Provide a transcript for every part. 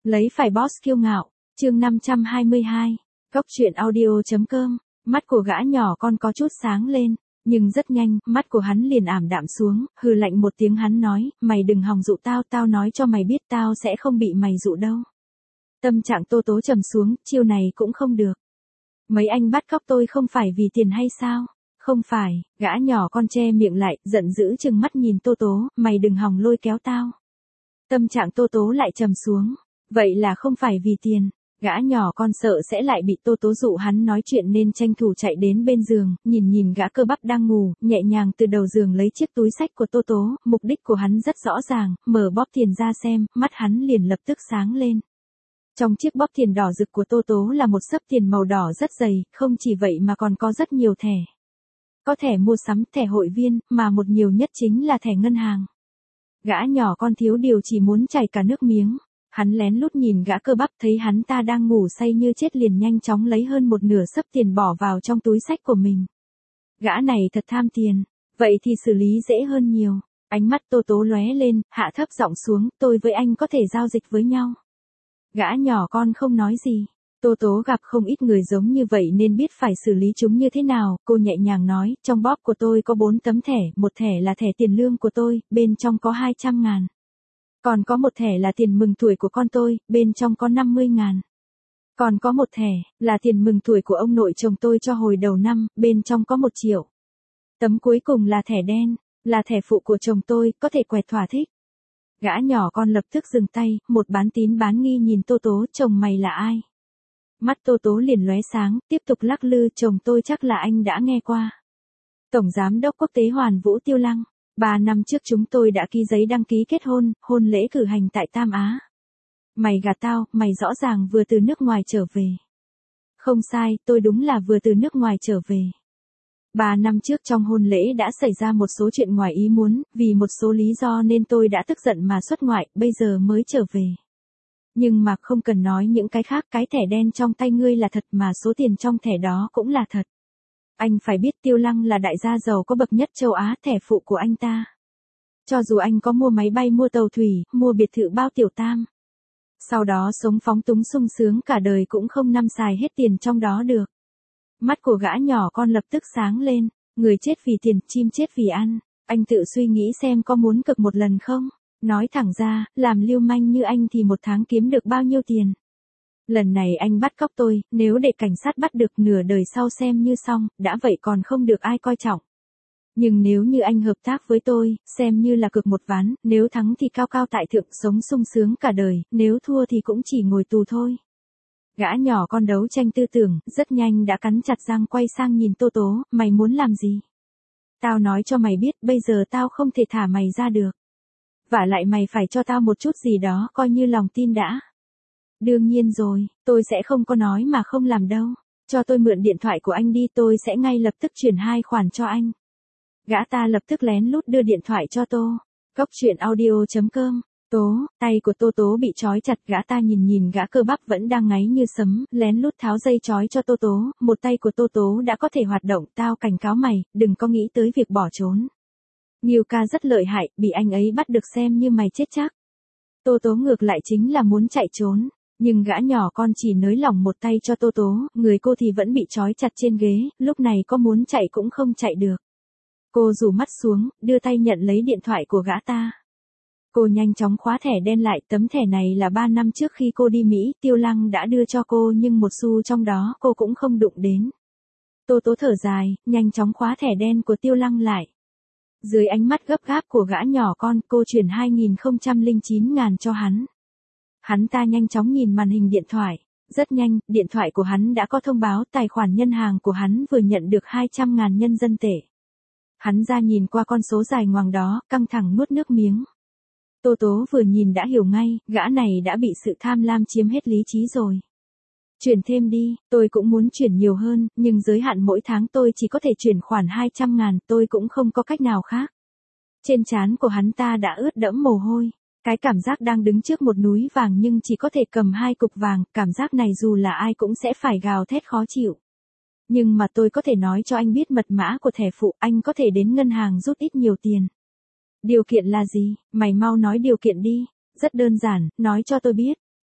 Lấy phải boss kiêu ngạo, chương 522, Cốc truyện audio.com, mắt của gã nhỏ con có chút sáng lên, nhưng rất nhanh, mắt của hắn liền ảm đạm xuống, hừ lạnh một tiếng hắn nói, mày đừng hòng dụ tao, tao nói cho mày biết tao sẽ không bị mày dụ đâu. Tâm trạng Tô Tố trầm xuống, chiêu này cũng không được. Mấy anh bắt cóc tôi không phải vì tiền hay sao? Không phải, gã nhỏ con che miệng lại, giận dữ chừng mắt nhìn Tô Tố, mày đừng hòng lôi kéo tao. Tâm trạng Tô Tố lại trầm xuống, vậy là không phải vì tiền. Gã nhỏ con sợ sẽ lại bị Tô Tố dụ hắn nói chuyện nên tranh thủ chạy đến bên giường, nhìn gã cơ bắp đang ngủ, nhẹ nhàng từ đầu giường lấy chiếc túi xách của Tô Tố, mục đích của hắn rất rõ ràng, mở bóp tiền ra xem, mắt hắn liền lập tức sáng lên. Trong chiếc bóp tiền đỏ rực của Tô Tố là một xấp tiền màu đỏ rất dày, không chỉ vậy mà còn có rất nhiều thẻ. Có thẻ mua sắm, thẻ hội viên, mà một nhiều nhất chính là thẻ ngân hàng. Gã nhỏ con thiếu điều chỉ muốn chảy cả nước miếng. Hắn lén lút nhìn gã cơ bắp thấy hắn ta đang ngủ say như chết liền nhanh chóng lấy hơn một nửa xấp tiền bỏ vào trong túi xách của mình. Gã này thật tham tiền, vậy thì xử lý dễ hơn nhiều. Ánh mắt Tô Tố lóe lên, hạ thấp giọng xuống, tôi với anh có thể giao dịch với nhau. Gã nhỏ con không nói gì. Tô Tố gặp không ít người giống như vậy nên biết phải xử lý chúng như thế nào, cô nhẹ nhàng nói, trong bóp của tôi có 4 tấm thẻ, một thẻ là thẻ tiền lương của tôi, bên trong có 200.000. Còn có một thẻ là tiền mừng tuổi của con tôi, bên trong có 50.000. Còn có một thẻ, là tiền mừng tuổi của ông nội chồng tôi cho hồi đầu năm, bên trong có 1 triệu. Tấm cuối cùng là thẻ đen, là thẻ phụ của chồng tôi, có thể quẹt thỏa thích. Gã nhỏ con lập tức dừng tay, một bán tín bán nghi nhìn Tô Tố, chồng mày là ai? Mắt Tô Tố liền lóe sáng, tiếp tục lắc lư, chồng tôi chắc là anh đã nghe qua. Tổng Giám đốc Quốc tế Hoàn Vũ Tiêu Lăng. 3 năm trước chúng tôi đã ký giấy đăng ký kết hôn, hôn lễ cử hành tại Tam Á. Mày gạt tao, mày rõ ràng vừa từ nước ngoài trở về. Không sai, tôi đúng là vừa từ nước ngoài trở về. 3 năm trước trong hôn lễ đã xảy ra một số chuyện ngoài ý muốn, vì một số lý do nên tôi đã tức giận mà xuất ngoại, bây giờ mới trở về. Nhưng mà không cần nói những cái khác, cái thẻ đen trong tay ngươi là thật mà số tiền trong thẻ đó cũng là thật. Anh phải biết Tiêu Lăng là đại gia giàu có bậc nhất châu Á, thẻ phụ của anh ta. Cho dù anh có mua máy bay, mua tàu thủy, mua biệt thự bao tiểu tam. Sau đó sống phóng túng sung sướng cả đời cũng không năm xài hết tiền trong đó được. Mắt của gã nhỏ con lập tức sáng lên, người chết vì tiền, chim chết vì ăn. Anh tự suy nghĩ xem có muốn cực một lần không? Nói thẳng ra, làm lưu manh như anh thì một tháng kiếm được bao nhiêu tiền? Lần này anh bắt cóc tôi, nếu để cảnh sát bắt được nửa đời sau xem như xong, đã vậy còn không được ai coi trọng. Nhưng nếu như anh hợp tác với tôi, xem như là cược một ván, nếu thắng thì cao cao tại thượng sống sung sướng cả đời, nếu thua thì cũng chỉ ngồi tù thôi. Gã nhỏ con đấu tranh tư tưởng, rất nhanh đã cắn chặt răng quay sang nhìn Tô Tố, mày muốn làm gì? Tao nói cho mày biết, bây giờ tao không thể thả mày ra được. Vả lại mày phải cho tao một chút gì đó, coi như lòng tin đã. Đương nhiên rồi, tôi sẽ không có nói mà không làm đâu. Cho tôi mượn điện thoại của anh đi, tôi sẽ ngay lập tức chuyển 2 khoản cho anh. Gã ta lập tức lén lút đưa điện thoại cho Tô. Cốc truyện audio.com. Tố, tay của Tô Tố bị trói chặt, gã ta nhìn gã cơ bắp vẫn đang ngáy như sấm, lén lút tháo dây trói cho Tô Tố, một tay của Tô Tố đã có thể hoạt động, tao cảnh cáo mày, đừng có nghĩ tới việc bỏ trốn. Nghiêu ca rất lợi hại, bị anh ấy bắt được xem như mày chết chắc. Tô Tố ngược lại chính là muốn chạy trốn. Nhưng gã nhỏ con chỉ nới lỏng một tay cho Tô Tố, người cô thì vẫn bị trói chặt trên ghế, lúc này có muốn chạy cũng không chạy được. Cô rủ mắt xuống, đưa tay nhận lấy điện thoại của gã ta. Cô nhanh chóng khóa thẻ đen lại, tấm thẻ này là 3 năm trước khi cô đi Mỹ, Tiêu Lăng đã đưa cho cô nhưng một xu trong đó cô cũng không đụng đến. Tô Tố thở dài, nhanh chóng khóa thẻ đen của Tiêu Lăng lại. Dưới ánh mắt gấp gáp của gã nhỏ con, cô chuyển 2.009.000 cho hắn. Hắn ta nhanh chóng nhìn màn hình điện thoại. Rất nhanh, điện thoại của hắn đã có thông báo tài khoản ngân hàng của hắn vừa nhận được 200.000 nhân dân tệ. Hắn ra nhìn qua con số dài ngoằng đó, căng thẳng nuốt nước miếng. Tô Tố vừa nhìn đã hiểu ngay, gã này đã bị sự tham lam chiếm hết lý trí rồi. Chuyển thêm đi, tôi cũng muốn chuyển nhiều hơn, nhưng giới hạn mỗi tháng tôi chỉ có thể chuyển khoản 200.000, tôi cũng không có cách nào khác. Trên trán của hắn ta đã ướt đẫm mồ hôi. Cái cảm giác đang đứng trước một núi vàng nhưng chỉ có thể cầm 2 cục vàng, cảm giác này dù là ai cũng sẽ phải gào thét khó chịu. Nhưng mà tôi có thể nói cho anh biết mật mã của thẻ phụ, anh có thể đến ngân hàng rút ít nhiều tiền. Điều kiện là gì? Mày mau nói điều kiện đi. Rất đơn giản, nói cho tôi biết.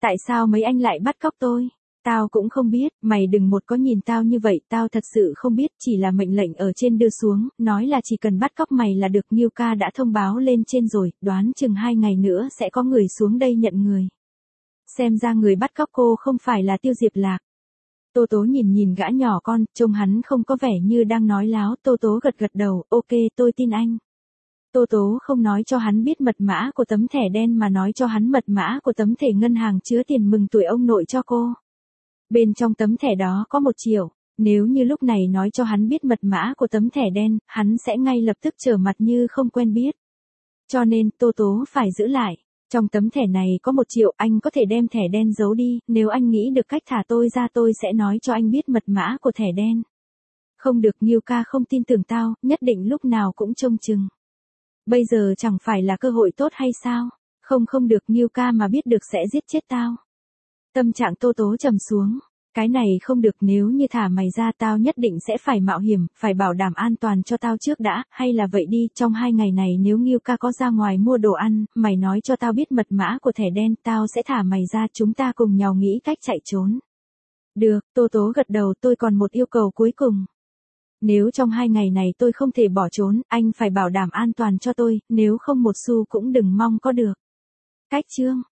Tại sao mấy anh lại bắt cóc tôi? Tao cũng không biết, mày đừng một có nhìn tao như vậy, tao thật sự không biết, chỉ là mệnh lệnh ở trên đưa xuống, nói là chỉ cần bắt cóc mày là được. Nghiêu ca đã thông báo lên trên rồi, đoán chừng 2 ngày nữa sẽ có người xuống đây nhận người. Xem ra người bắt cóc cô không phải là Tiêu Diệp Lạc. Tô Tố nhìn gã nhỏ con, trông hắn không có vẻ như đang nói láo. Tô Tố gật đầu, ok tôi tin anh. Tô Tố không nói cho hắn biết mật mã của tấm thẻ đen mà nói cho hắn mật mã của tấm thẻ ngân hàng chứa tiền mừng tuổi ông nội cho cô. Bên trong tấm thẻ đó có 1 triệu, nếu như lúc này nói cho hắn biết mật mã của tấm thẻ đen, hắn sẽ ngay lập tức trở mặt như không quen biết. Cho nên Tô Tố phải giữ lại. Trong tấm thẻ này có 1 triệu, anh có thể đem thẻ đen giấu đi, nếu anh nghĩ được cách thả tôi ra tôi sẽ nói cho anh biết mật mã của thẻ đen. Không được, Nghiêu ca không tin tưởng tao, nhất định lúc nào cũng trông chừng. Bây giờ chẳng phải là cơ hội tốt hay sao? Không được, Nghiêu ca mà biết được sẽ giết chết tao. Tâm trạng Tô Tố trầm xuống. Cái này không được, nếu như thả mày ra tao nhất định sẽ phải mạo hiểm, phải bảo đảm an toàn cho tao trước đã, hay là vậy đi, trong 2 ngày này nếu Nghiêu ca có ra ngoài mua đồ ăn, mày nói cho tao biết mật mã của thẻ đen, tao sẽ thả mày ra, chúng ta cùng nhau nghĩ cách chạy trốn. Được, Tô Tố gật đầu, tôi còn một yêu cầu cuối cùng. Nếu trong 2 ngày này tôi không thể bỏ trốn, anh phải bảo đảm an toàn cho tôi, nếu không một xu cũng đừng mong có được. Cách chương